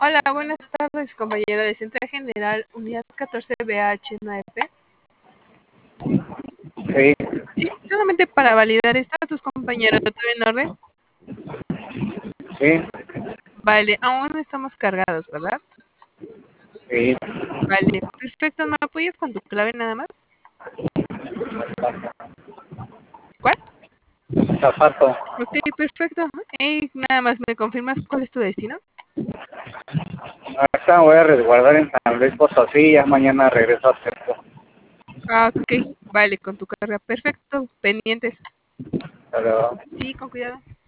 Hola, buenas tardes, compañero de Centro General, Unidad 14BH9P. Sí, Sí, solamente para validar estatus, compañero, ¿todo en orden? sí, Vale, aún no estamos cargados, ¿verdad? sí. Vale, perfecto, ¿me apoyas con tu clave nada más? ¿Cuál? Zapato. Ok, perfecto. Nada más, ¿me confirmas cuál es tu destino? Ahorita me voy a resguardar en San Luis Potosí y ya mañana regreso a Cerco. Ah, ok, vale, con tu carga, perfecto, pendientes. Pero Sí, con cuidado.